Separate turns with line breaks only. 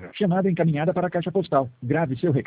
Chamada encaminhada para a caixa postal. Grave seu recado.